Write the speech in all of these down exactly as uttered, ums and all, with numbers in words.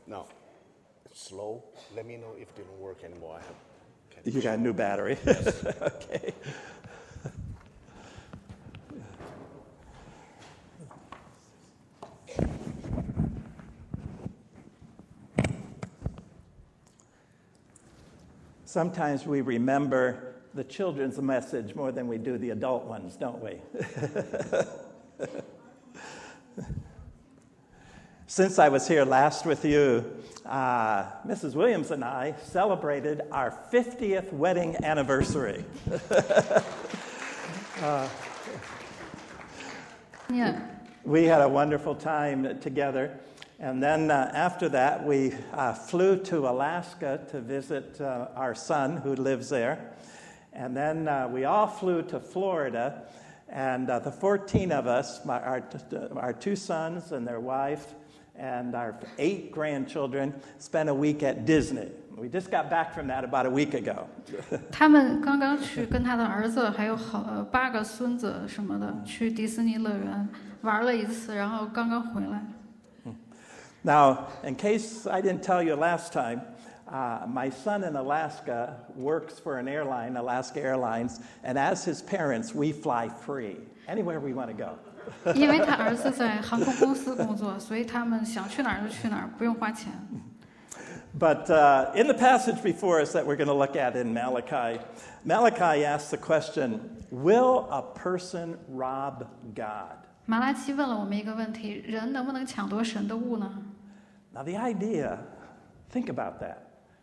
Now, slow. Let me know if it didn't work anymore. I have. You got a new battery. Yes. Okay. Sometimes we remember the children's message more than we do the adult ones, don't we? Since I was here last with you, uh, Missus Williams and I celebrated our fiftieth wedding anniversary. uh, yeah. We had a wonderful time together. And then uh, after that, we uh, flew to Alaska to visit uh, our son who lives there. And then uh, we all flew to Florida. And uh, the fourteen of us, my, our, our two sons and their wife, and our eight grandchildren, spent a week at Disney. We just got back from that about a week ago. 他们刚刚去跟他的儿子还有好呃八个孙子什么的去迪士尼乐园玩了一次，然后刚刚回来。 Now, in case I didn't tell you last time, uh, my son in Alaska works for an airline, Alaska Airlines, and as his parents, we fly free anywhere we want to go. 因为他儿子在航空公司工作，所以他们想去哪儿就去哪儿，不用花钱。 But uh, in the passage before us that we're going to look at in Malachi, Malachi asks the question, will a person rob God? 马拉基问了我们一个问题：人能不能抢夺神的物呢？ Now the idea, think about that,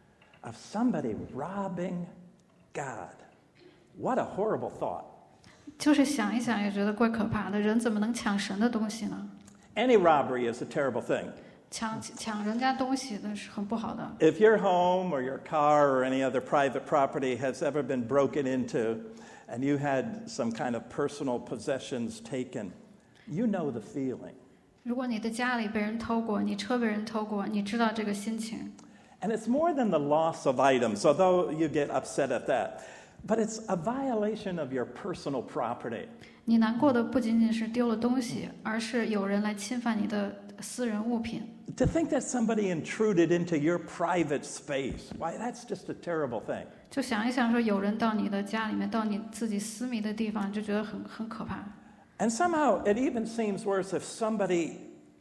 of somebody robbing God. What a horrible thought. 就是想一想也觉得怪可怕的，人怎么能抢神的东西呢？ Any robbery is a terrible thing. 抢抢人家东西的是很不好的。 If your home or your car or any other private property has ever been broken into and you had some kind of personal possessions taken, you know the feeling. 如果你的家里被人偷过，你车被人偷过，你知道这个心情。 And it's more than the loss of items, although you get upset at that. But it's a violation of your personal property. 你难过的不仅仅是丢了东西，而是有人来侵犯你的私人物品。 To think that somebody intruded into your private space, why, that's just a terrible thing. 就想一想，说有人到你的家里面，到你自己私密的地方，就觉得很很可怕。 And somehow it even seems worse if somebody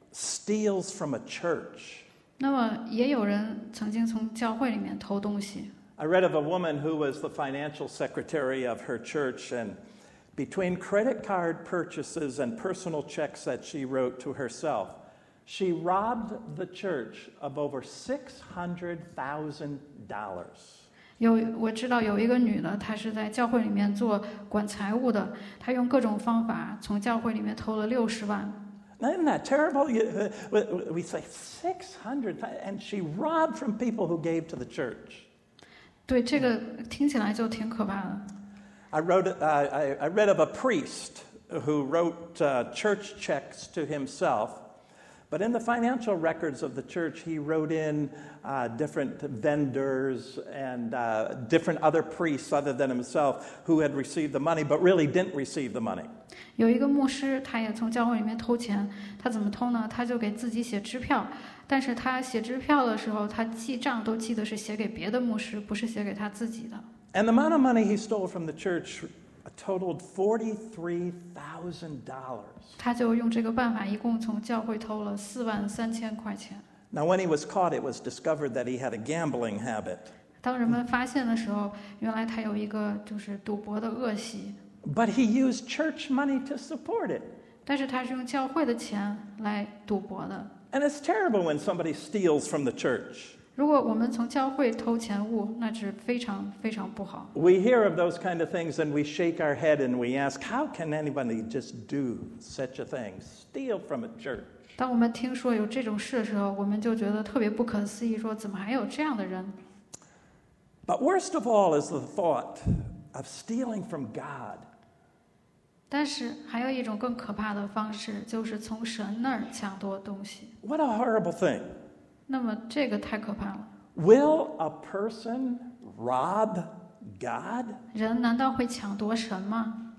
steals from a church. 那么也有人曾经从教会里面偷东西。 I read of a woman who was the financial secretary of her church, and between credit card purchases and personal checks that she wrote to herself, she robbed the church of over six hundred thousand dollars. 有我知道有一个女的，她是在教会里面做管财务的，她用各种方法从教会里面偷了六十万。 Now, isn't that terrible? You, uh, we say six hundred, and she robbed from people who gave to the church. 对，这个听起来就挺可怕的。 I wrote. Uh, I, I read of a priest who wrote uh, church checks to himself, but in the financial records of the church, he wrote in uh, different vendors and uh, different other priests other than himself who had received the money, but really didn't receive the money. 有一个牧师，他也从教会里面偷钱，他怎么偷呢？他就给自己写支票，但是他写支票的时候，他记账都记得是写给别的牧师，不是写给他自己的。 And the amount of money he stole from the church totaled forty-three thousand dollars. 他就用这个办法，一共从教会偷了四万三千块钱。 Now, when he was caught, it was discovered that he had a gambling habit. 当人们发现的时候，原来他有一个就是赌博的恶习。 But he used church money to support it. 但是他是用教会的钱来赌博的。 And it's terrible when somebody steals from the church. 如果我们从教会偷钱物，那是非常非常不好。 We hear of those kind of things and we shake our head and we ask, how can anybody just do such a thing? Steal from a church. 当我们听说有这种事的时候，我们就觉得特别不可思议，说怎么还有这样的人？ But worst of all is the thought of stealing from God. 但是还有一种更可怕的方式，就是从神那儿抢夺东西。 What a horrible thing. 那么这个太可怕了。 Will a person rob God? 人难道会抢夺神吗？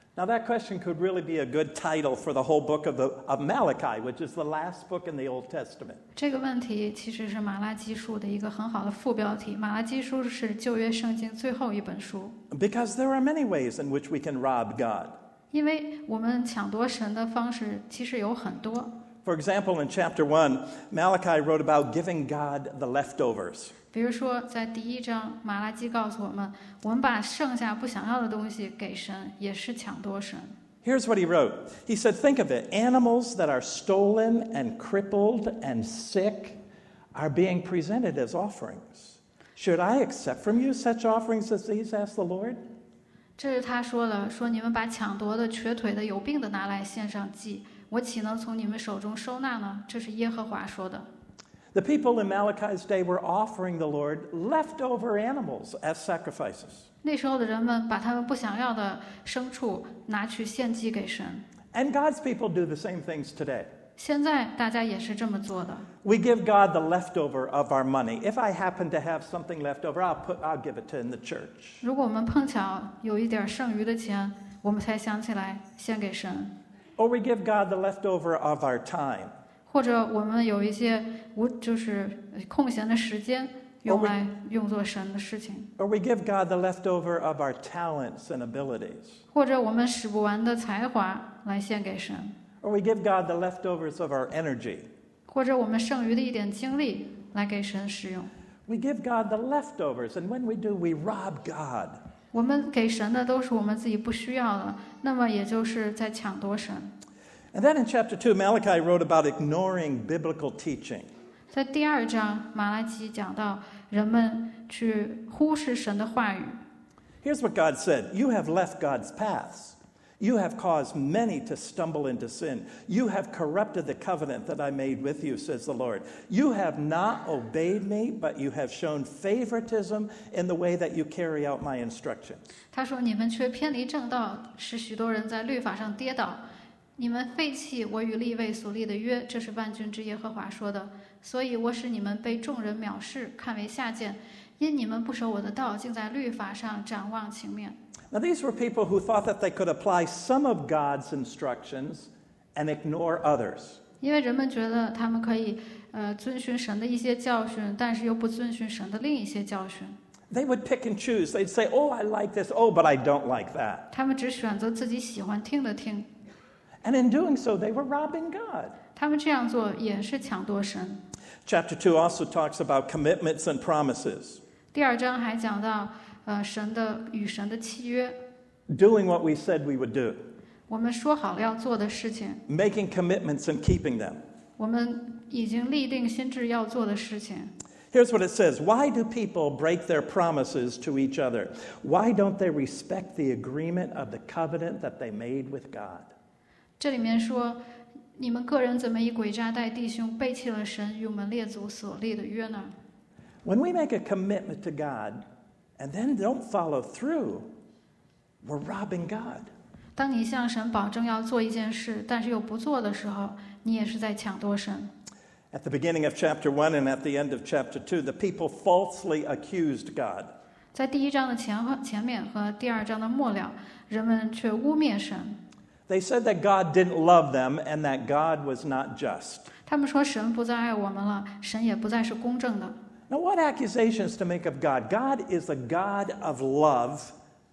Now, that question could really be a good title for the whole book of, the, of Malachi, which is the last book in the Old Testament. 这个问题其实是马拉基书的一个很好的副标题。马拉基书是旧约圣经最后一本书。 Because there are many ways in which we can rob God. 因为我们抢夺神的方式其实有很多。 For example, in chapter one, Malachi wrote about giving God the leftovers. 比如说，在第一章，马拉基告诉我们，我们把剩下不想要的东西给神，也是抢夺神。 Here's what he wrote. He said, think of it. Animals that are stolen and crippled and sick are being presented as offerings. Should I accept from you such offerings as these, asked the Lord? 这是他说了，说你们把抢夺的、瘸腿的、有病的拿来献上祭，我岂能从你们手中收纳呢？这是耶和华说的。 The people in Malachi's day were offering the Lord leftover animals as sacrifices. 那时候的人们把他们不想要的牲畜拿去献祭给神。 And God's people do the same things today. 现在大家也是这么做的。 We give God the leftover of our money. If I happen to have something left over, I'll put, I'll give it to in the church. 如果我们碰巧有一点剩余的钱，我们才想起来献给神。 Or we give God the leftover of our time. 或者我们有一些无就是空闲的时间，用来用作神的事情。 Or we give God the leftover of our talents and abilities. 或者我们使不完的才华来献给神。 Or we give God the leftovers of our energy. 或者我们剩余的一点精力来给神使用。 We give God the leftovers, and when we do, we rob God. 我们给神的都是我们自己不需要的，那么也就是在抢夺神。 And then in chapter two, Malachi wrote about ignoring biblical teaching. 在第二章，马拉基讲到人们去忽视神的话语。 Here's what God said. You have left God's paths. You have caused many to stumble into sin. You have corrupted the covenant that I made with you, says the Lord. You have not obeyed me, but you have shown favoritism in the way that you carry out my instructions. 他说：“你们却偏离正道，使许多人在律法上跌倒。你们废弃我与利未所立的约，这是万军之耶和华说的。所以我使你们被众人藐视，看为下贱，因你们不守我的道，竟在律法上展望情面。” Now, these were people who thought that they could apply some of God's instructions and ignore others. 因为人们觉得他们可以呃遵循神的一些教训，但是又不遵循神的另一些教训。 They would pick and choose. They'd say, oh, I like this. Oh, but I don't like that. 他们只选择自己喜欢听的听。 And in doing so, they were robbing God. 他们这样做也是抢夺神。 Chapter two also talks about commitments and promises. 第二章还讲到呃神的与神的契约。 Doing what we said we would do. 我们说好了要做的事情。 Making commitments and keeping them. 我们已经立定心志要做的事情。 Here's what it says. Why do people break their promises to each other? Why don't they respect the agreement of the covenant that they made with God? 这里面说，你们个人怎么以诡诈待弟兄，背弃了神与我们列祖所立的约呢？ When we make a commitment to God and then don't follow through, we're robbing God. 当你向神保证要做一件事，但是又不做的时候，你也是在抢夺神。 At the beginning of chapter one and at the end of chapter two, the people falsely accused God. 在第一章的前和前面和第二章的末了，人们却污蔑神。 They said that God didn't love them and that God was not just. 他们说神不再爱我们了，神也不再是公正的。 Now, what accusations to make of God? God is a God of love,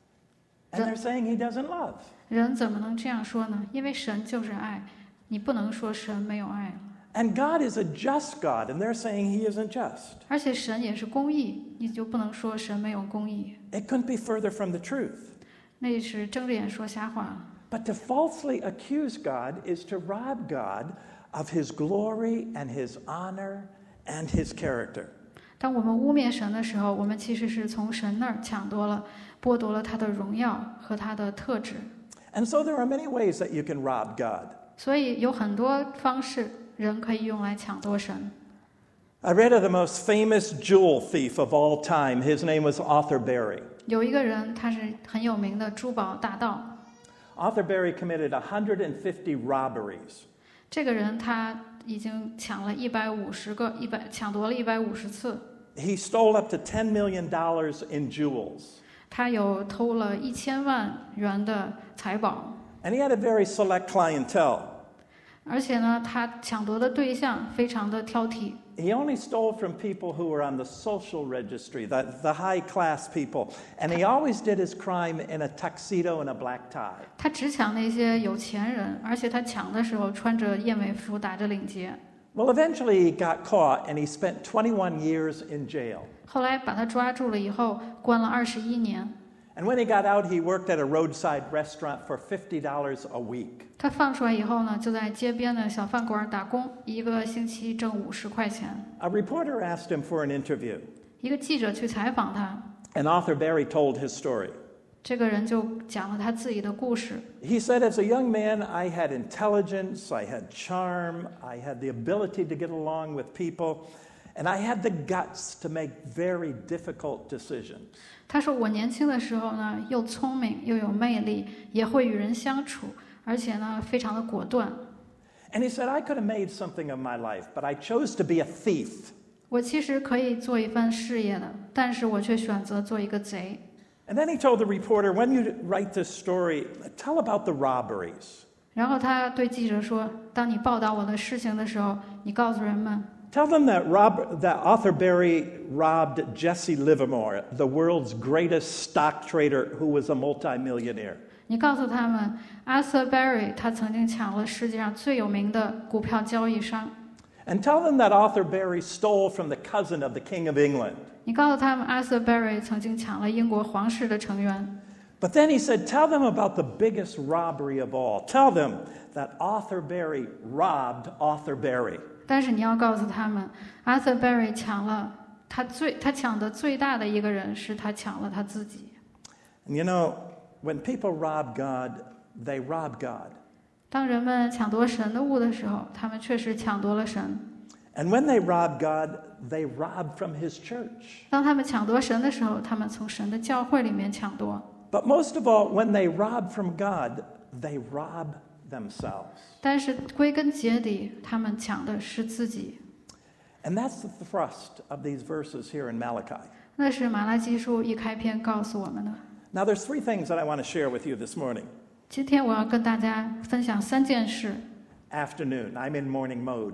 and they're saying he doesn't love. 人怎么能这样说呢？因为神就是爱，你不能说神没有爱了。 And God is a just God, and they're saying he isn't just. 而且神也是公义，你就不能说神没有公义。 It couldn't be further from the truth. 那是睁着眼说瞎话。 But to falsely accuse God is to rob God of his glory and his honor and his character. 当我们污蔑神的时候，我们其实是从神那儿抢夺了、剥夺了他的荣耀和他的特质。 And so there are many ways that you can rob God. 所以有很多方式人可以用来抢夺神。 I read of the most famous jewel thief of all time. His name was Arthur Berry. 有一个人，他是很有名的珠宝大盗。 Arthur Berry committed one hundred fifty robberies. 这个人他已经抢了一百五十个，一百抢夺了一百五十次。 He stole up to ten million dollars in jewels. 他有偷了一千万元的财宝， And he had a very select clientele. 而且呢，他抢夺的对象非常的挑剔。 He only stole from people who were on the social registry, the, the high-class people. And he always did his crime in a tuxedo and a black tie. 他只抢那些有钱人，而且他抢的时候穿着燕尾服，打着领结。 Well, eventually he got caught and he spent twenty-one years in jail. 后来把他抓住了以后，关了二十一年。 And when he got out, he worked at a roadside restaurant for fifty dollars a week. 他放出来以后呢，就在街边的小饭馆打工，一个星期挣五十块钱。 A reporter asked him for an interview, 一个记者去采访他， and Arthur Berry told his story. 这个人就讲了他自己的故事。 He said, as a young man, I had intelligence, I had charm, I had the ability to get along with people, and I had the guts to make very difficult decisions. 他说我年轻的时候呢，又聪明又有魅力，也会与人相处，而且呢，非常的果断。 And he said, I could have made something of my life, but I chose to be a thief. 我其实可以做一番事业的，但是我却选择做一个贼。 And then he told the reporter, when you write this story, tell about the robberies. 然后他对记者说：“当你报道我的事情的时候，你告诉人们， Tell them that, Rob, that Arthur Berry robbed Jesse Livermore, the world's greatest stock trader who was a multimillionaire. 你告诉他们，阿瑟·贝瑞他曾经抢了世界上最有名的股票交易商。 And tell them that Arthur Berry stole from the cousin of the King of England. 你告诉他们，阿瑟·贝瑞曾经抢了英国皇室的成员。” But then he said, tell them about the biggest robbery of all. Tell them that Arthur Berry robbed Arthur Berry. 但是你要告诉他们，阿瑟·贝瑞抢了他最他抢的最大的一个人是他抢了他自己。 And you know, when people rob God, they rob God. 当人们抢夺神的物的时候，他们确实抢夺了神。 And when they rob God, they rob from his church. 当他们抢夺神的时候，他们从神的教会里面抢夺。 But most of all, when they rob from God, they rob themselves. 但是归根结底，他们抢的是自己。 And that's the thrust of these verses here in Malachi. 那是马拉基书一开篇告诉我们的。 Now, there's three things that I want to share with you this morning. 今天我要跟大家分享三件事。 Afternoon. I'm in morning mode.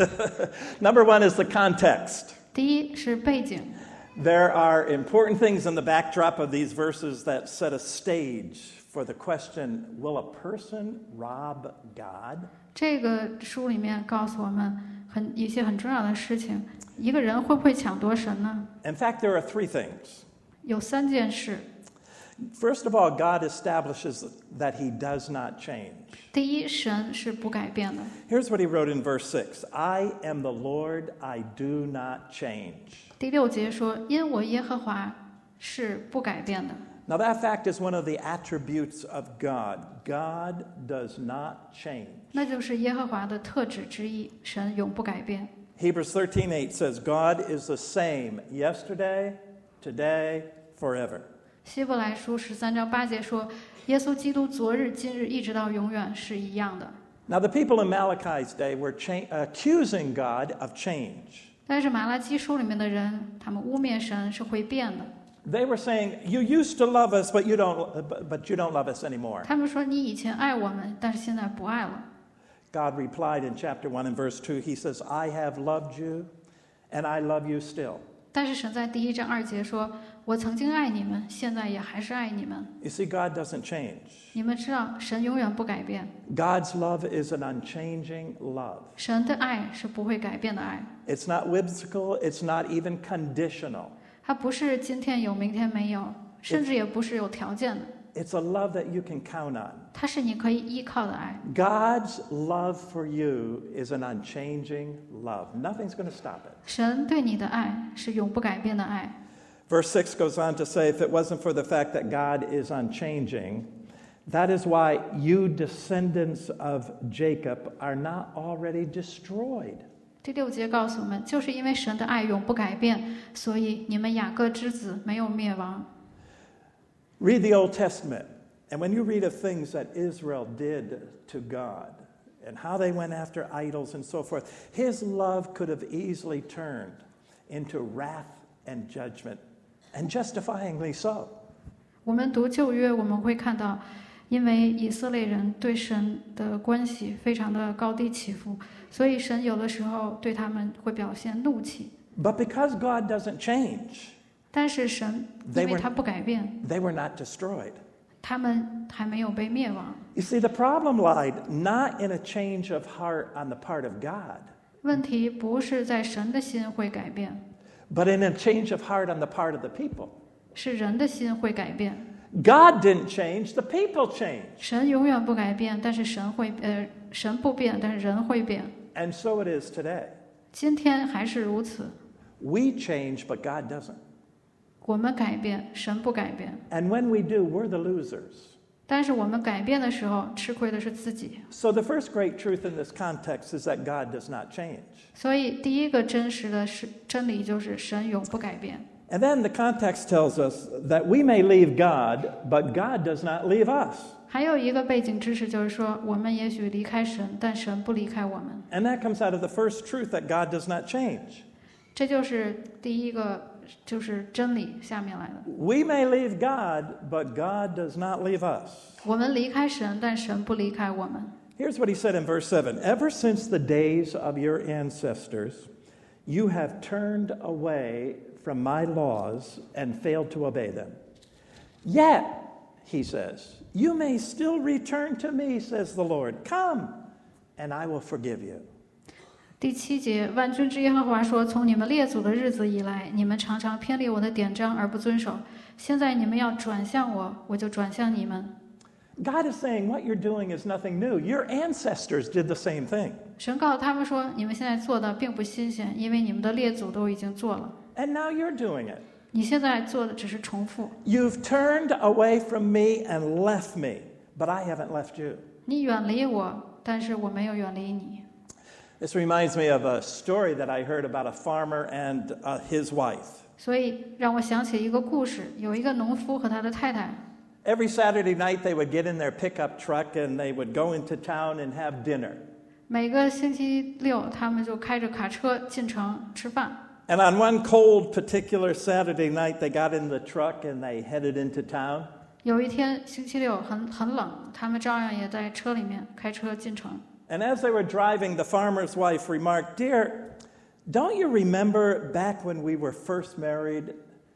Number one is the context. 第一是背景， There are important things in the backdrop of these verses that set a stage for the question, will a person rob God? 这个书里面告诉我们很一些很重要的事情。一个人会不会抢夺神呢？ In fact, there are three things. 有三件事。 First of all, God establishes that he does not change. 第一，神是不改变的。 Here's what he wrote in verse six. I am the Lord, I do not change. 第六节说：“因我耶和华是不改变的。” Now that fact is one of the attributes of God. God does not change. 那就是耶和华的特质之一，神永不改变。 Hebrews thirteen eight says, God is the same yesterday, today, forever. 希伯来书十三章八节说：“耶稣基督昨日、今日一直到永远是一样的。” Now the people in Malachi's day were cha- accusing God of change. 但是马拉基书里面的人，他们污蔑神是会变的。 They were saying, you used to love us, but you don't, but you don't love us anymore. 他们说：“你以前爱我们，但是现在不爱了。” God replied in chapter one and verse two, he says, I have loved you, and I love you still. 但是神在第一章二节说：“我曾经爱你们，现在也还是爱你们。” You see, God doesn't change. 你们知道，神永远不改变。 God's love is an unchanging love. 神的爱是不会改变的爱， It's not whimsical, it's not even conditional. 它不是今天有明天没有，甚至也不是有条件的， It's a love that you can count on. 它是你可以依靠的爱。 God's love for you is an unchanging love. Nothing's going to stop it. 神对你的爱是永不改变的爱。 Verse six goes on to say, if it wasn't for the fact that God is unchanging, that is why you descendants of Jacob are not already destroyed. 第六节告诉我们，就是因为神的爱永不改变，所以你们雅各之子没有灭亡。 Read the Old Testament, and when you read of things that Israel did to God and how they went after idols and so forth, his love could have easily turned into wrath and judgment, and justifyingly so. 我们读旧约，我们会看到，因为以色列人对神的关系非常的高低起伏，所以神有的时候对他们会表现怒气。 But because God doesn't change, 但是神因为他不改变， they were not destroyed. 他们还没有被灭亡。 You see, the problem lied not in a change of heart on the part of God, 问题不是在神的心会改变， but in a change of heart on the part of the people. 是人的心会改变。 God didn't change, the people changed. 神永远不改变，但是神会呃，神不变，但是人会变。 And so it is today. 今天还是如此， We change, but God doesn't. 我们改变，神不改变。 And when we do, we're the losers. 但是我们改变的时候，吃亏的是自己。 So the first great truth in this context is that God does not change. 所以第一个真实的是真理就是神永不改变。 And then the context tells us that we may leave God, but God does not leave us. 还有一个背景知识就是说，我们也许离开神，但神不离开我们。 And that comes out of the first truth that God does not change. 这就是第一个，就是真理下面来的。 We may leave God, but God does not leave us. 我们离开神，但神不离开我们。 Here's what he said in verse seven. Ever since the days of your ancestors, you have turned away from my laws and failed to obey them. Yet, he says, you may still return to me, says the Lord. Come, and I will forgive you. 第七节，万军之耶和华说：“从你们列祖的日子以来，你们常常偏离我的典章而不遵守。现在你们要转向我，我就转向你们。” God is saying what you're doing is nothing new. Your ancestors did the same thing. 神告诉他们说：“你们现在做的并不新鲜，因为你们的列祖都已经做了。 And now you're doing it. 你现在做的只是重复。 You've turned away from me and left me, but I haven't left you. 你远离我，但是我没有远离你。” This reminds me of a story that I heard about a farmer and uh, his wife. 所以让我想起一个故事，有一个农夫和他的太太。 Every Saturday night, they would get in their pickup truck and they would go into town and have dinner. 每个星期六，他们就开着卡车进城吃饭。 And on one cold, particular Saturday night, they got in the truck and they headed into town. 有一天星期六很很冷，他们照样也在车里面开车进城。 And as they were driving, the farmer's wife remarked, "Dear, don't you remember back when we were first married,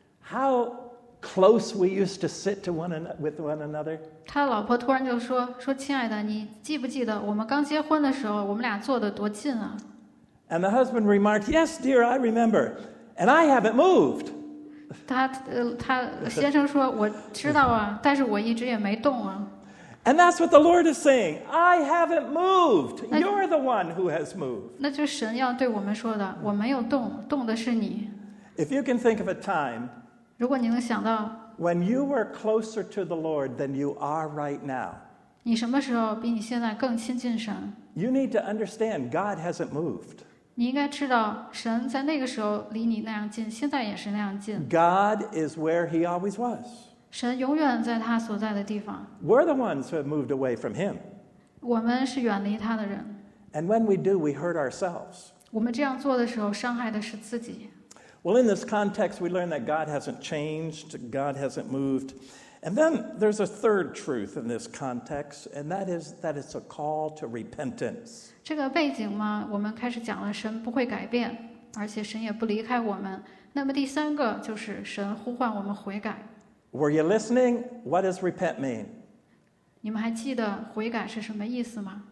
how close we used to sit to one an- with one another?" 他老婆突然就说：“说亲爱的，你记不记得我们刚结婚的时候，我们俩坐得多近啊？” And the husband remarked, "Yes, dear, I remember. And I haven't moved." 他呃，他先生说：“我知道啊，但是我一直也没动啊。” And that's what the Lord is saying. I haven't moved. You're the one who has moved. 那就是神要对我们说的，我没有动，动的是你。 If you can think of a time 如果你能想到， when you were closer to the Lord than you are right now, 你什么时候比你现在更亲近神， you need to understand God hasn't moved. 你应该知道，神在那个时候离你那样近，现在也是那样近。 God is where he always was. 神永远在他所在的地方， We're the ones who have moved away from him. 我们是远离他的人。 And when we do, we hurt ourselves. 我们这样做的时候，伤害的是自己。 Well, in this context, we learn that God hasn't changed, God hasn't moved. And then there's a third truth in this context, and that is that it's a call to repentance. 这个背景嘛，我们开始讲了，神不会改变，而且神也不离开我们。那么第三个就是神呼唤我们悔改。 Were you listening? What does repent mean? 你们还记得悔改是什么意思吗？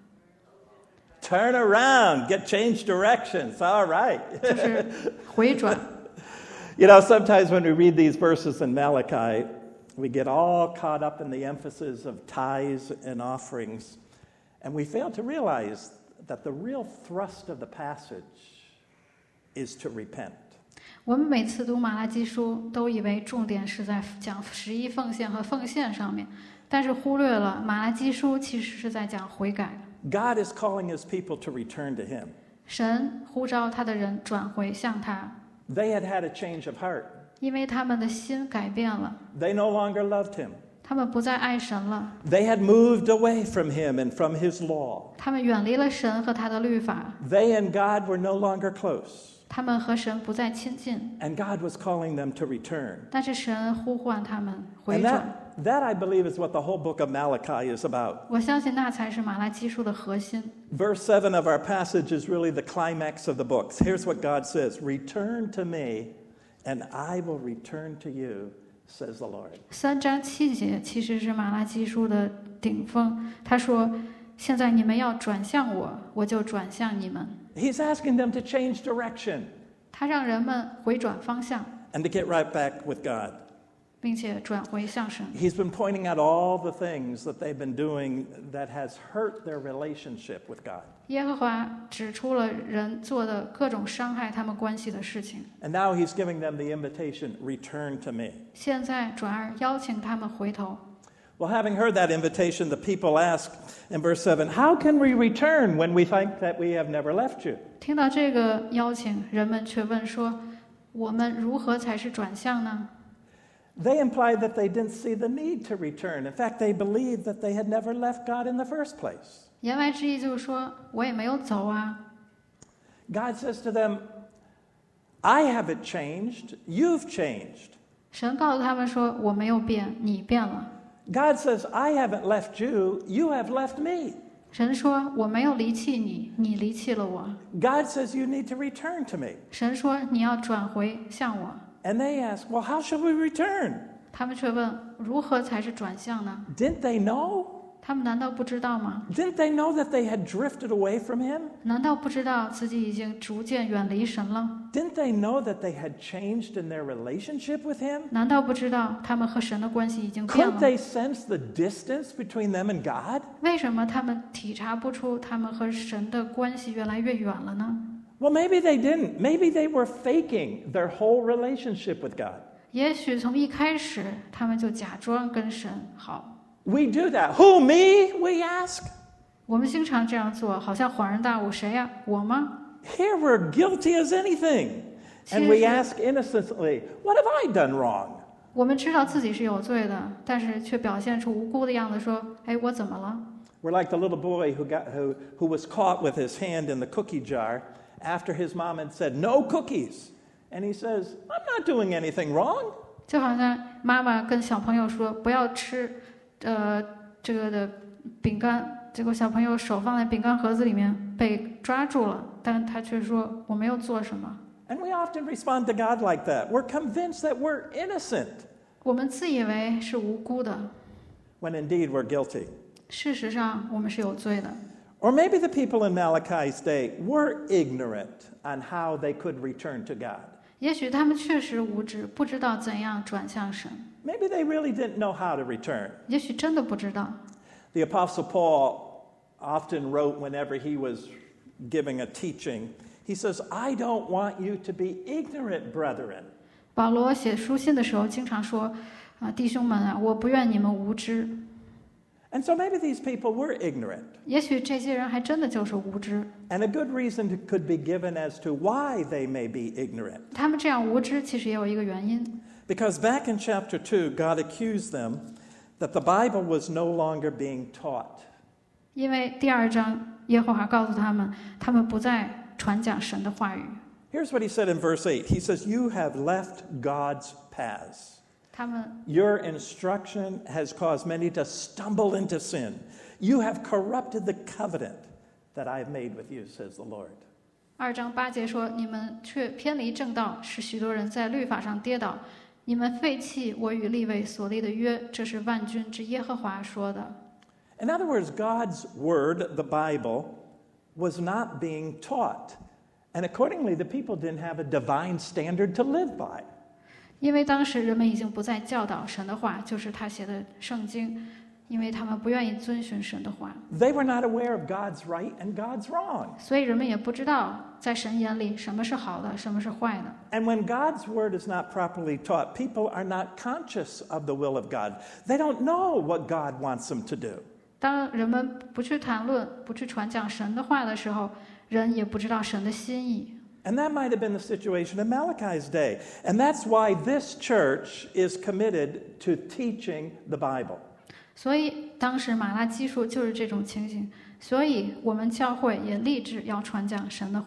Turn around, get change directions. All right. 就是回转。 You know, sometimes when we read these verses in Malachi, we get all caught up in the emphasis of tithes and offerings, and we fail to realize that the real thrust of the passage is to repent. 我们每次读马拉基书，都以为重点是在讲十一奉献和奉献上面，但是忽略了马拉基书其实是在讲悔改。 God is calling his people to return to him. 神呼召他的人转回向他， They had had a change of heart. 因为他们的心改变了， They no longer loved him. 他们不再爱神了， They had moved away from him and from his law. 他们远离了神和他的律法， They and God were no longer close. 他们和神不再亲近， And God was calling them to return. 但是神呼唤他们回 And 转。 that, that, I believe, is what the whole book of Malachi is about. 我相信那才是马拉基书的核心。 Verse seven of our passage is really the climax of the books. Here's what God says: Return to me, and I will return to you, says the Lord. 三章七节其实是马拉基书的顶峰。他说：“现在你们要转向我，我就转向你们。” He's asking them to change direction 他让人们回转方向， and to get right back with God. 并且转回向神。 He's been pointing out all the things that they've been doing that has hurt their relationship with God. 耶和华指出了人做的各种伤害他们关系的事情， And now he's giving them the invitation, return to me. 现在转而邀请他们回头。 Well, having heard that invitation, the people ask in verse seven, how can we return when we think that we have never left you? 听到这个邀请，人们却问说：“我们如何才是转向呢？” They implied that they didn't see the need to return. In fact, they believed that they had never left God in the first place. 言外之意就是说，我也没有走啊。 God says to them, I haven't changed, you've changed. 神告诉他们说：“我没有变，你变了。” God says, I haven't left you, you have left me. 神说：“我没有离弃你，你离弃了我。” God says, you need to return to me. 神说：“你要转回向我。” And they ask, well, how shall we return? 他们却问：“如何才是转向呢 Didn't they know?？” 他们难道不知道吗？ Didn't they know that they had drifted away from him? 难道不知道自己已经逐渐远离神了？ Didn't they know that they had changed in their relationship with him? 难道不知道他们和神的关系已经变 Couldn't 了？ they sense the distance between them and God? 为什么他们体察不出他们和神的关系越来越远了呢？ Well, maybe they didn't. Maybe they were faking their whole relationship with God. 也许从一开始他们就假装跟神好。 We do that. Who, me? We ask. 我们经常这样做，好像恍然大悟，谁呀？我吗？ Here we're guilty as anything. And we ask innocently, what have I done wrong? 我们知道自己是有罪的，但是却表现出无辜的样子，说：“哎，我怎么了？” We're like the little boy who, got, who, who was caught with his hand in the cookie jar after his mom had said, no cookies. And he says, I'm not doing anything wrong. 就好像妈妈跟小朋友说不要吃，呃，这个的饼干，结果小朋友手放在饼干盒子里面被抓住了，但他却说我没有做什么。 And we often respond to God like that. We're convinced that we're innocent 我们自以为是无辜的， when indeed we're guilty. 事实上我们是有罪的。 Or maybe the people in Malachi's day were ignorant on how they could return to God. 也许他们确实无知，不知道怎样转向神。 Maybe they really didn't know how to return. 也许真的不知道。 The Apostle Paul often wrote whenever he was giving a teaching, he says, I don't want you to be ignorant, brethren. 保罗写书信的时候经常说：“啊，弟兄们啊，我不愿你们无知。” And so maybe these people were ignorant. 也许这些人还真的就是无知。 And a good reason to, could be given as to why they may be ignorant. 他们这样无知，其实也有一个原因。 Because back in chapter two, God accused them that the Bible was no longer being taught. 因为第二章，耶和华告诉他们，他们不再传讲神的话语。 Here's what he said in verse eight. He says, you have left God's paths. 他们 Your instruction has caused many to stumble into sin. You have corrupted the covenant that I have made with you, says the Lord. 二章八节说：“你们却偏离正道，使许多人在律法上跌倒。你们废弃我与利未所立的约，这是万军之耶和华说的。” In other words, God's word, the Bible, was not being taught. And accordingly, the people didn't have a divine standard to live by. 因为当时人们已经不再教导神的话，就是他写的圣经，因为他们不愿意遵循神的话， They were not aware of God's right and God's wrong. 所以人们也不知道在神眼里什么是好的，什么是坏的。 And when God's word is not properly taught, people are not conscious of the will of God. They don't know what God wants them to do. 当人们不去谈论、不去传讲神的话的时候，人也不知道神的心意。 And that might have been the situation in Malachi's day. And that's why this church is committed to teaching the Bible. 所以当时马拉基书就是这种情形，所以我们教会也立志要传讲神的话。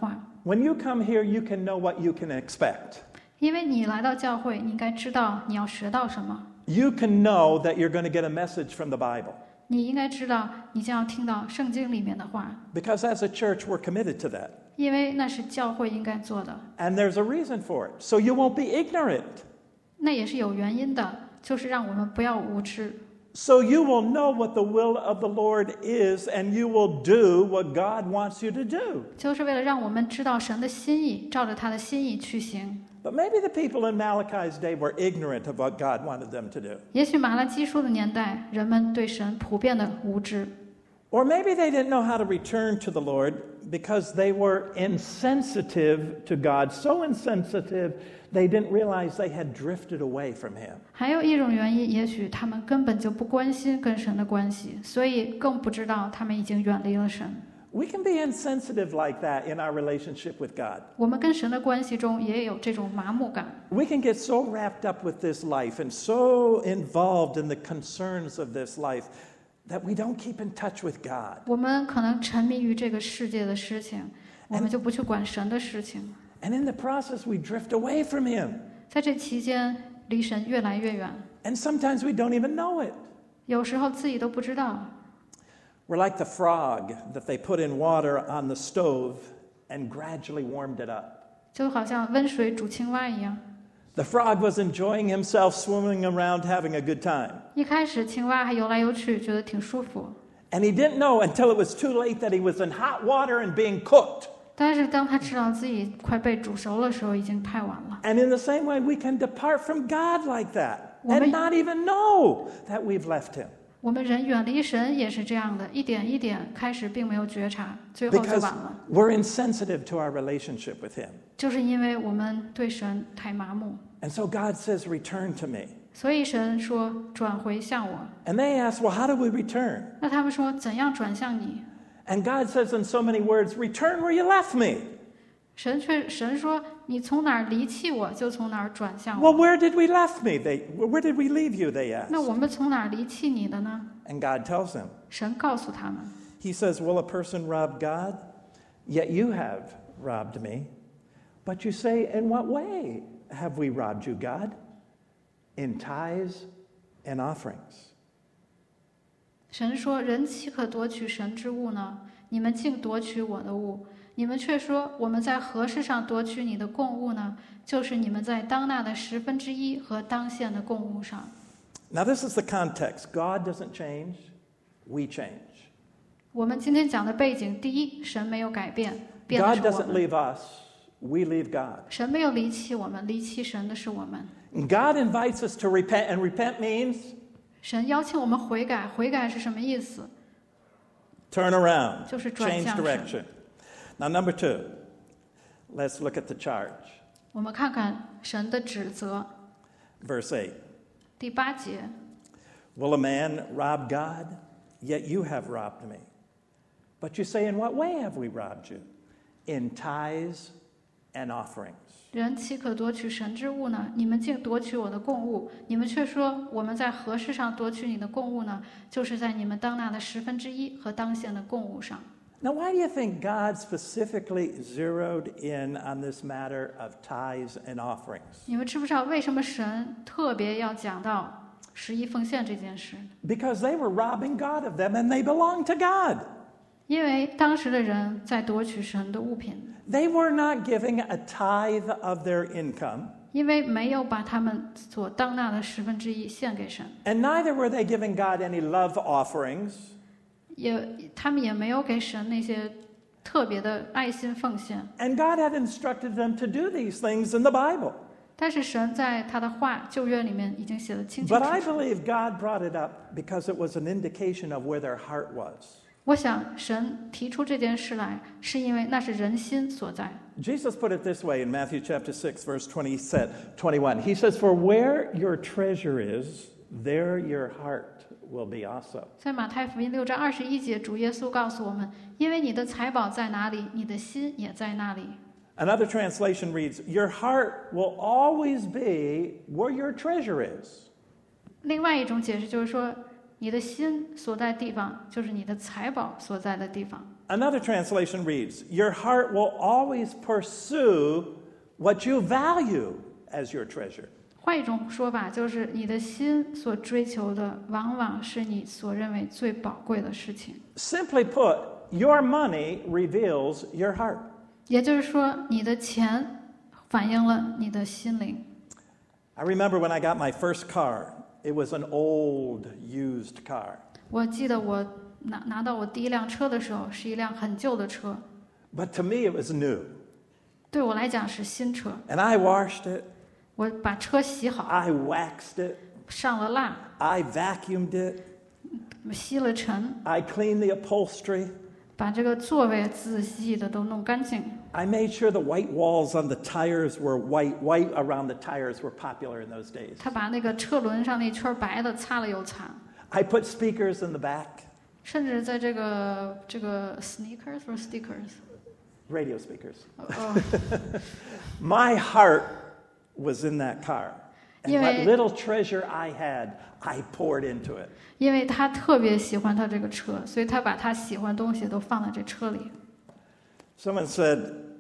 When you come here, you can know what you can expect. 因为你来到教会，你应该知道你要学到什么。 You can know that you're going to get a message from the Bible. 你应该知道你将要听到圣经里面的话。 Because as a church, we're committed to that. 因为那是教会应该做的。 And there's a reason for it. So you won't be ignorant. 那也是有原因的，就是让我们不要无知。 So you will know what the will of the Lord is, and you will do what God wants you to do. 就是为了让我们知道神的心意，照着他的心意去行。 But maybe the people in Malachi's day were ignorant of what God wanted them to do. 也许马拉基书的年代，人们对神普遍的无知。 Or maybe they didn't know how to return to the Lord because they were insensitive to God, so insensitive they didn't realize they had drifted away from Him. 还有一种原因，也许他们根本就不关心跟神的关系，所以更不知道他们已经远离了神。 We can be insensitive like that in our relationship with God. 我们跟神的关系中也有这种麻木感。 We can get so wrapped up with this life and so involved in the concerns of this life that we don't keep in touch with God. 我们可能沉迷于这个世界的事情，我们就不去管神的事情。 And in the process, we drift away from Him. 在这期间，离神越来越远。 And sometimes we don't even know it. 有时候自己都不知道。 We're like the frog that they put in water on the stove and gradually warmed it up. 就好像温水煮青蛙一样。 The frog was enjoying himself, swimming around, having a good time. 一开始青蛙还游来游去，觉得挺舒服。 And he didn't know until it was too late that he was in hot water and being cooked. 但是当他知道自己快被煮熟的时候，已经太晚了。 And in the same way, we can depart from God like that and not even know that we've left Him. 我们人远离神也是这样的，一点一点开始并没有觉察，最后就 Because 晚了。 we're insensitive to our relationship with Him. 就是因为我们对神太麻木。 And so God says, return to me. 所以神说转回向我。 And they ask, well, how do we return? 那他们说怎样转向你？ And God says in so many words, return where you left me. 神却神说你从哪儿离弃我，就从哪儿转向我。 Well, where did we left me? They, where did we leave you? They asked. 那我们从哪儿离弃你的呢？ And God tells them. 神告诉他们。 He says, will a person rob God? Yet you have robbed me. But you say, in what way have we robbed you, God? In tithes and offerings. 神说：“人岂可夺取神之物呢？你们竟夺取我的物。你们却说，我们在何事上夺取你的供物呢？就是你们在当纳的十分之一和当献的供物上。” Now this is the context. God doesn't change, we change. 我们今天讲的背景，第一，神没有改变，变的 God 是我 doesn't 们。 leave us, we leave God. 神没有离弃我们，离弃神的是我们。 God invites us to repent, and repent means 神邀请我们悔改，悔改是什么意思？ turn around, 就是转 change 向神。 direction. Now, number two, let's look at the charge. 我们看看神的指责， Verse eight. 第八节。 Will a man rob God? Yet you have robbed me. But you say, in what way have we robbed you? In tithes and offerings. 人岂可夺取神之物呢？你们竟夺取我的供物。你们却说，我们在何事上夺取你的供物呢？就是在你们当纳的十分之一和当献的供物上。 Now, why do you think God specifically zeroed in on this matter of tithes and offerings? 你们知不知道为什么神特别要讲到十一奉献这件事？ Because they were robbing God of them and they belong to God. 因为当时的人在夺取神的物品， They were not giving a tithe of their income, 因为没有把他们所当纳的十分之一献给神， and neither were they giving God any love offerings. 也他们也没有给神那些特别的爱心奉献。 And God had instructed them to do these things in the Bible. 但是神在他的话旧约里面已经写得清清 But 楚 I 楚。 believe God brought it up because it was an indication of where their heart was. 我想神提出这件事来，是因为那是人心所在。 Jesus put it this way in Matthew chapter six, verse twenty, twenty-one. He says, "For where your treasure is, there your heart will be also." 在马太福音六章二十一节，主耶稣告诉我们：因为你的财宝在哪里，你的心也在那里。 Another translation reads, "Your heart will always be where your treasure is." 另外一种解释就是说，你的心所在地方，就是你的财宝所在的地方。 Another translation reads, Your heart will always pursue what you value as your treasure. 换一种说法，就是你的心所追求的，往往是你所认为最宝贵的事情。 Simply put, your money reveals your heart. 也就是说，你的钱反映了你的心灵。 I remember when I got my first car, it was an old used car. 我记得我拿拿到我第一辆车的时候，是一辆很旧的车， But to me, it was new. 对我来讲是新车。 And I washed it. 我把车洗好， I waxed it. 上了蜡， I vacuumed it. 吸了尘， I cleaned the upholstery. 把这个座位仔细的都弄干净。 I made sure the white walls on the tires were white. White around the tires were popular in those days. 他把那个车轮上那圈白的擦了又擦， I put speakers in the back, 甚至在这个这个 sneakers 或 stickers， radio speakers. 哦， My heart was in that car. And what 因为- little treasure I had, I poured into it. 因为他特别喜欢他这个车，所以他把他喜欢的东西都放在这车里。 Someone said,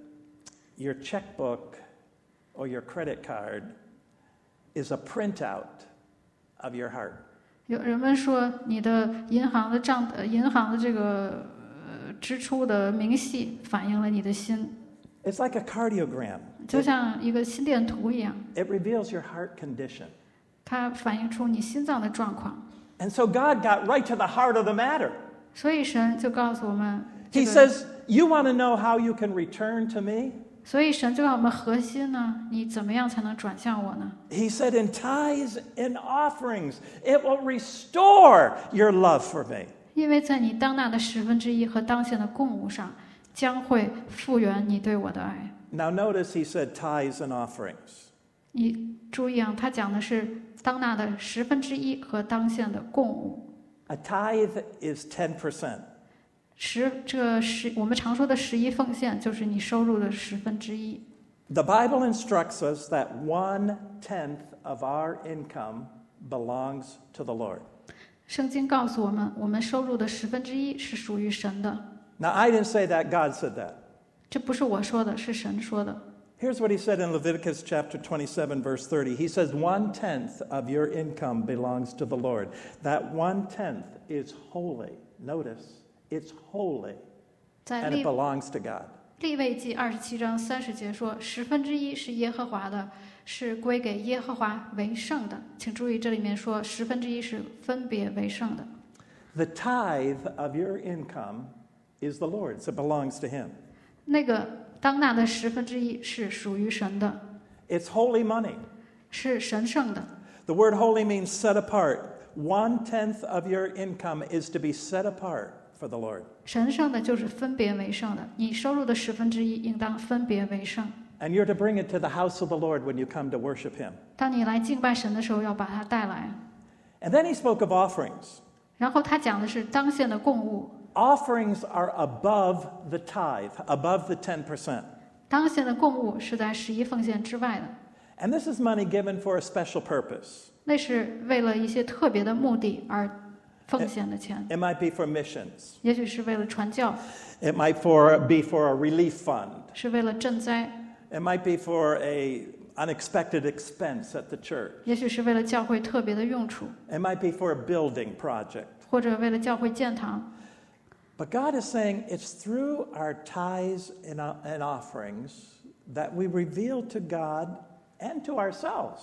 Your checkbook or your credit card is a printout of your heart. 有人们说，你的银行的账，呃银行的这个呃支出的明细反映了你的心， It's like a cardiogram. 就像一个心电图一样， It reveals your heart condition. 它反映出你心脏的状况。 And so God got right to the heart of the matter. 所以神就告诉我们，这 He 个 says, You want to know how you can return to me? 所以神就让我们核心呢，你怎么样才能转向我呢？ He said, In tithes and offerings, it will restore your love for me. 因为在你当纳的十分之一和当献的供物上，将会复原你对我的爱。 Now, notice he said tithes and offerings. 你注意啊，他讲的是当纳的十分之一和当献的供物。 A tithe is ten percent. 十这个十，我们常说的十一奉献，就是你收入的十分之一。 The Bible instructs us that one tenth of our income belongs to the Lord. 圣经告诉我们，我们收入的十分之一是属于神的。 Now, I didn't say that, God said that. 这不是我说的，是神说的。 Here's what he said in Leviticus chapter twenty-seven, verse thirty. He says, One tenth of your income belongs to the Lord. That one tenth is holy. Notice, it's holy, 在 and 利 it belongs to God. 利未记二十七章三十节说，十分之一是耶和华的，是归给耶和华为圣的。请注意，这里面说十分之一是分别为圣的。 The tithe of your income is the Lord's. It belongs to him. 那个当纳的十分之一是属于神的， It's holy money. 是神圣的。 The word holy means set apart. One tenth of your income is to be set apart for the Lord. 神圣的就是分别为圣的，你收入的十分之一应当分别为圣。 And you're to bring it to the house of the Lord when you come to worship him. 当你来敬拜神的时候，要把它带来。 And then he spoke of offerings. 然后他讲的是当献的供物， Offerings are above the tithe, above the ten percent. 当献的供物是在十一奉献之外的， And this is money given for a special purpose. 那是为了一些特别的目的而奉献的钱， It might be for missions. 也许是为了传教， It might for, be for a relief fund. 是为了赈灾， It might be for a unexpected expense at the church. 也许是为了教会特别的用处， It might be for a building project. 或者为了教会建堂。 But God is saying it's through our tithes and, and offerings that we reveal to God and to ourselves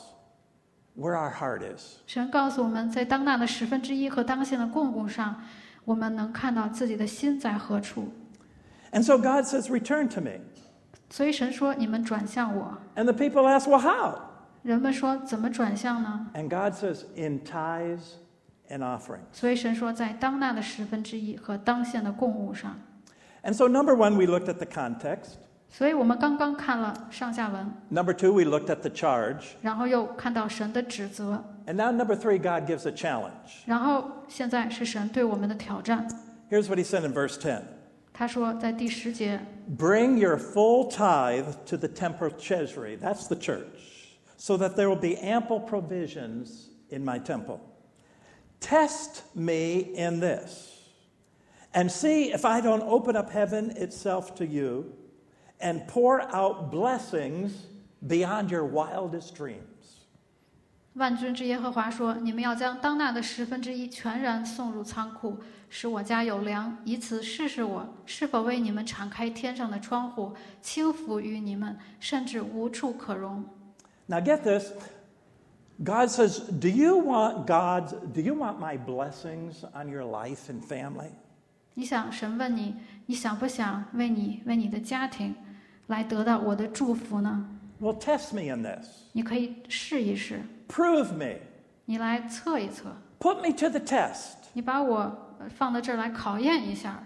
where our heart is. 神告诉我们在当纳的十分之一和当献的供物上，我们能看到自己的心在何处。 And so God says, Return to me. 所以神说：“你们转向我。 And the people ask, Well, how?” ” 人们说：“怎么转向呢 And God says, In tithes and offerings.？” 所以神说，在当纳的十分之一和当献的供物上。 And so, number one, we looked at the context. 所以我们刚刚看了上下文， Number two, we looked at the charge. 然后又看到神的指责， And now, number three, God gives a challenge. 然后现在是神对我们的挑战。 Here's what he said in verse ten. 他说，在第十节， Bring your full tithe to the temple treasury, that's the church, so that there will be ample provisions in my temple. Test me in this, And see if I don't open up heaven itself to you and pour out blessings beyond your wildest dreams. 万军之耶和华说：“你们要将当纳的十分之一全然送入仓库，使我家有粮，以此试试我是否为你们敞开天上的窗户，倾福于你们，甚至无处可容。” Now get this. God says, do you want God's, do you want my blessings on your life and family? 你想，神问你，你想不想为你为你的家庭来得到我的祝福呢？ Well, test me in this. 你可以试一试， Prove me. 你来测一测， Put me to the test. 你把我放到这儿来考验一下。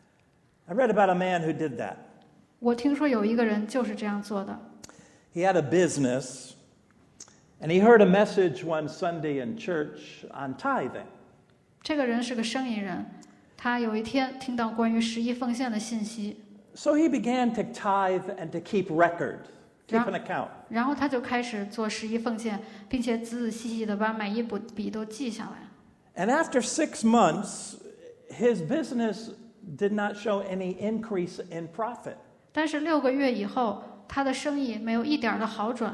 I read about a man who did that. 我听说有一个人就是这样做的。 He had a business, and he heard a message one Sunday in church on tithing. 这个人是个生意人，他有一天听到关于十一奉献的信息， So he began to tithe and to keep record, keep an account. 然后他就开始做十一奉献，并且仔仔细细的把每一笔都记下来。 And after six months, his business did not show any increase in profit. 但是六个月以后，他的生意没有一点的好转，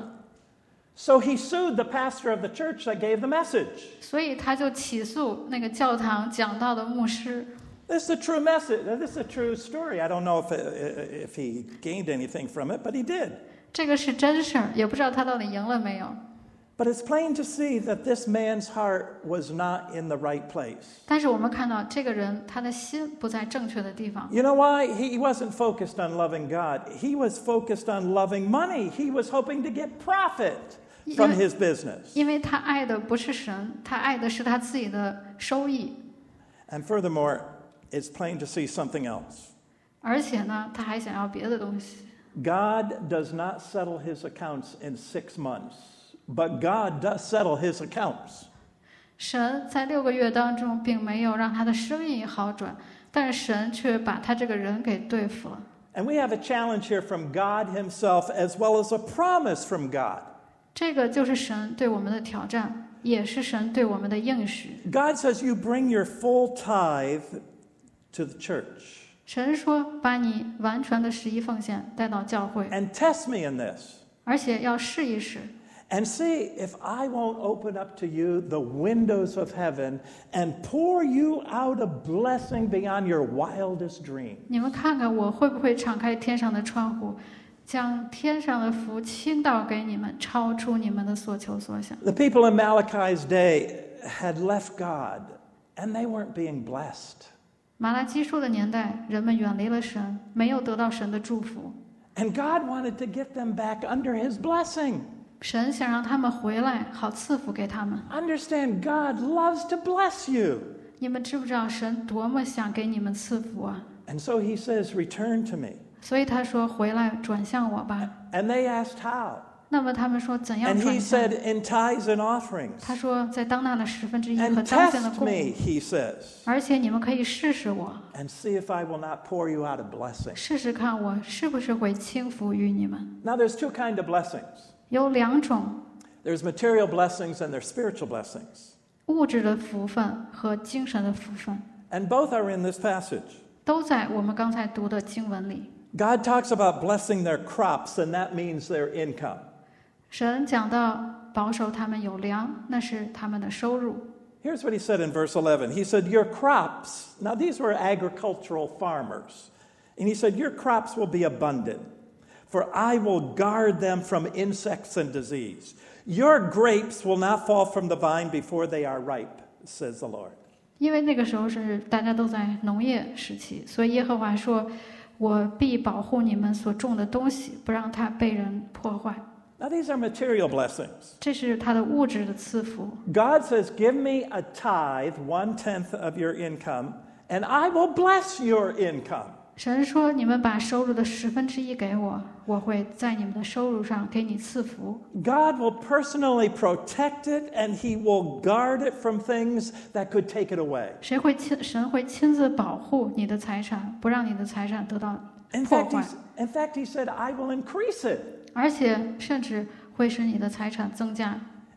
So he sued the pastor of the church that gave the message. 所以他就起诉那个教堂讲道的牧师。 This is a true message. This is a true story. I don't know if, if he gained anything from it, but he did. 这个是真事儿，也不知道他到底赢了没有。 But it's plain to see that this man's heart was not in the right place. 但是我们看到这个人，他的心不在正确的地方。 You know why? He wasn't focused on loving God. He was focused on loving money. He was hoping to get profit from his business. 因为他爱的不是神，他爱的是他自己的收益。 And furthermore, it's plain to see something else. 而且呢，他还想要别的东西。 God does not settle his accounts in six months, but God does settle his accounts. 神在六个月当中并没有让他的生意好转，但是神却把他这个人给对付了。 And we have a challenge here from God himself as well as a promise from God. 这个就是神对我们的挑战，也是神对我们的应许。 God says you bring your full tithe to the church. 神说：“把你完全的十一奉献带到教会， And test me in this. 而且要试一试， And see if I won't open up to you the windows of heaven and pour you out a blessing beyond your wildest dream. 你们看看我会不会敞开天上的窗户，将天上的福倾倒给你们，超出你们的所求所想。” The people in Malachi's day had left God, and they weren't being blessed. 马拉基书的年代，人们远离了神，没有得到神的祝福。 And God wanted to get them back under his blessing. 神想让他们回来，好赐福给他们。 Understand, God loves to bless you. 你们知不知道神多么想给你们赐福啊？ And so he says, return to me. 所以他说：“回来，转向我吧。 And they asked how. ” 那么他们说：“怎样 And he 转向 said, in tithes and offerings. 他说：“在当纳的十分之一和 And 当献的 test 供， me, he says, 而且你们可以试试我， and see if I will not pour you out a blessing. 试试看我是不是会倾福于你们。 Now, there's two kinds of blessings. 有两种 There's material blessings and there's spiritual blessings. 物质的福分和精神的福分， And both are in this passage. 都在我们刚才读的经文里。 God talks about blessing their crops, and that means their income. 神讲到保守他们有粮，那是他们的收入。 Here's what he said in verse eleven. He said, your crops, now these were agricultural farmers. And he said, your crops will be abundant, for I will guard them from insects and disease. Your grapes will not fall from the vine before they are ripe, says the Lord. 因为那个时候是大家都在农业时期，所以耶和华说：“我必保护你们所种的东西，不让它被人破坏。” Now these are material blessings. 这是他的物质的赐福。 God says, give me a tithe, one-tenth of your income, and I will bless your income. 神说：“你们把收入的十分之一给我，我会在你们的收入上给你赐福。” God will personally protect it, and he will guard it from things that could take it away. 谁会亲？神会亲自保护你的财产，不让你的财产得到 In 破 fact, 坏， he's, in fact, he said, I will increase it. 而且甚至会使你的财产增加。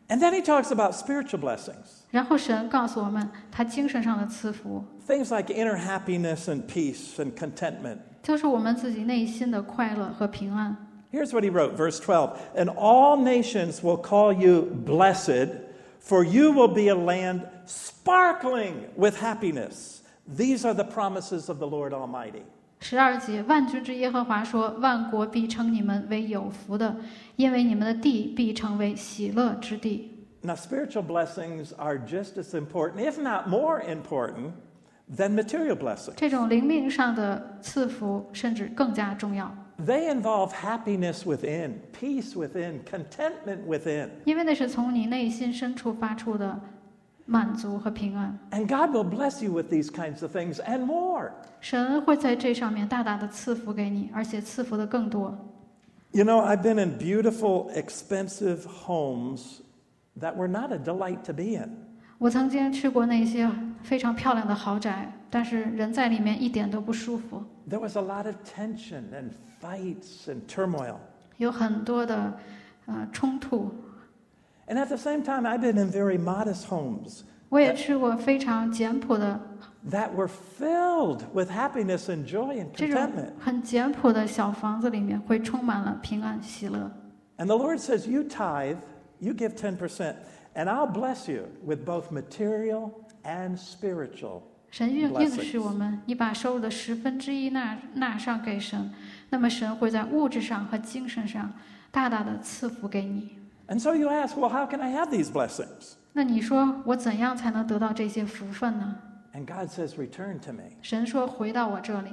And then he talks about spiritual blessings. 然后神告诉我们他精神上的赐福， Things like inner happiness and peace and contentment. 就是我们自己内心的快乐和平安。 Here's what he wrote, verse twelve. And all nations will call you blessed, for you will be a land sparkling with happiness. These are the promises of the Lord Almighty. 十二节，万军之耶和华说：万国必称你们为有福的，因为你们的地必成为喜乐之地。 Now, spiritual blessings are just as important, if not more important, than material blessings. 这种灵命上的赐福甚至更加重要， They involve happiness within, peace within, contentment within. 因为那是从你内心深处发出的满足和平安。 And God will bless you with these kinds of things and more. 神会在这上面大大的赐福给你，而且赐福的更多。 You know, I've been in beautiful, expensive homes that were not a delight to be in. 我曾经去过那些非常漂亮的豪宅，但是人在里面一点都不舒服， There was a lot of tension and fights and turmoil. 有很多的呃冲突。 And at the same time, I've been in very modest homes 我也去过非常简朴的 that were filled with happiness and joy and 这种 contentment. 很简朴的小房子里面，会充满了平安喜乐。 And the Lord says, you tithe, you give ten percent, and I'll bless you with both material and spiritual. 神应 blessings. 应许我们，你把收入的十分之一纳纳上给神，那么神会在物质上和精神上大大的赐福给你。 And so you ask, well, how can I have these blessings? 那你说我怎样才能得到这些福分呢？ And God says, return to me. 神说回到我这里。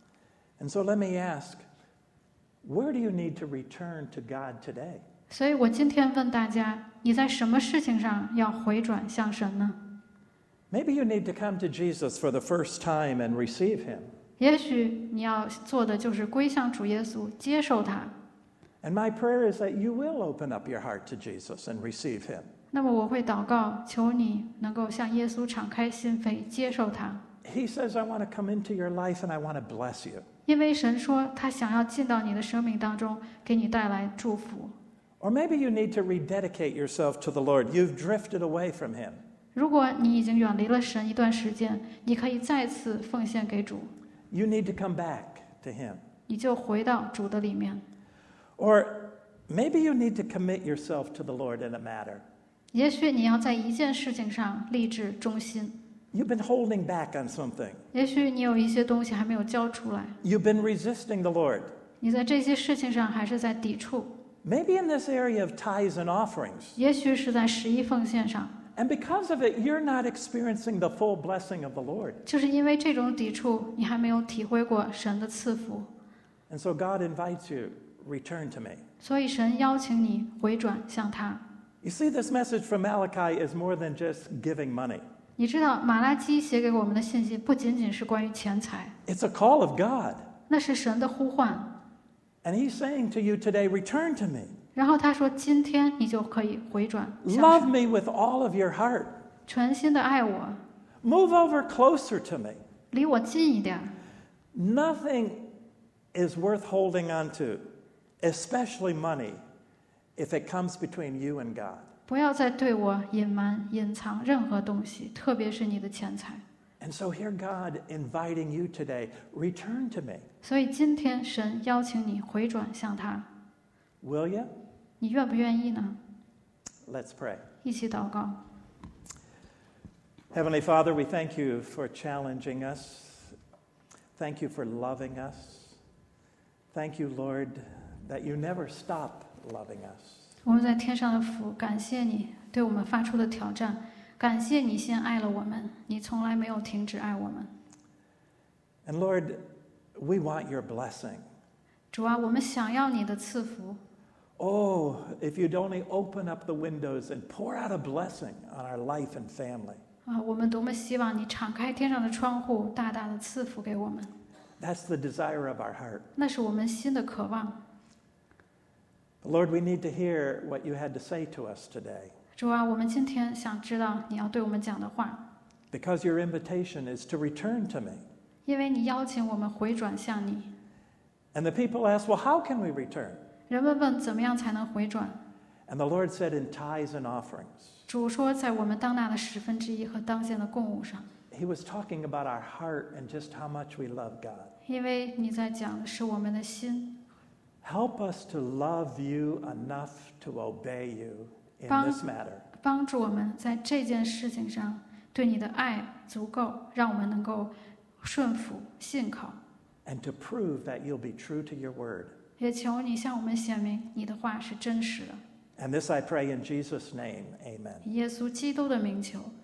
And so let me ask, where do you need to return to God today? 所以我今天问大家，你在什么事情上要回转向神呢？ Maybe you need to come to Jesus for the first time and receive him. 也许你要做的就是归向主耶稣，接受他。 And my prayer is that you will open up your heart to Jesus and receive him. 那么我会祷告，求你能够向耶稣敞开心扉，接受他。 He says, I want to come into your life and I want to bless you. 因为神说他想要进到你的生命当中，给你带来祝福。 Or maybe you need to rededicate yourself to the Lord. You've drifted away from him. 如果你已经远离了神一段时间，你可以再次奉献给主， You need to come back to him. 你就回到主的里面。 Or maybe you need to commit yourself to the Lord in a matter. 也许你要在一件事情上立志忠心， You've been holding back on something. 也许你有一些东西还没有交出来， You've been resisting the Lord. 你在这些事情上还是在抵触， Maybe in this area of tithes and offerings. 也许是在十一奉献上， And because of it, you're not experiencing the full blessing of the Lord. 就是因为这种抵触，你还没有体会过神的赐福， And so God invites you, return to me. 所以神邀请你回转向他。 You see, this message from Malachi is more than just giving money. 你知道马拉基写给我们的信息不仅仅是关于钱财， It's a call of God. 那是神的呼唤。 And he's saying to you today, return to me. 然后他说：“今天你就可以回转向 Love 神， me with all of your heart. 全心的爱我， Move over closer to me. 离我近一点。 Nothing is worth holding on to, especially money, if it comes between you and God. 不要再对我隐瞒、隐藏任何东西，特别是你的钱财。 And so hear God inviting you today, return to me. 所以今天神邀请你回转向他， Will you? 你愿不愿意呢？ Let's pray. 一起祷告。 Heavenly Father, we thank you for challenging us. Thank you for loving us. Thank you, Lord, that you never stop loving us. 我们在天上的父，感谢你对我们发出的挑战，感谢你先爱了我们，你从来没有停止爱我们。 And Lord, we want your blessing. 主啊，我们想要你的赐福。 Oh, if you'd only open up the windows and pour out a blessing on our life and family. 啊，我们多么希望你敞开天上的窗户，大大的赐福给我们。 That's the desire of our heart. 那是我们心的渴望。 Lord, we need to hear what you had to say to us today. 主啊，我们今天想知道你要对我们讲的话， Because your invitation is to return to me. 因为你邀请我们回转向你。 And the people ask, well, how can we return? 人们问怎么样才能回转？ And the Lord said, in tithes and offerings. 主说，在我们当纳的十分之一和当献的供物上。 He was talking about our heart and just how much we love God. 因为你在讲的是我们的心。 Help us to love you enough to obey you in 帮 this matter. 帮助我们在这件事情上对你的爱足够，让我们能够顺服信靠。 And to prove that you'll be true to your word. 也求你向我们显明你的话是真实的。 And this I pray in Jesus' name. Amen. 以耶稣基督的名求。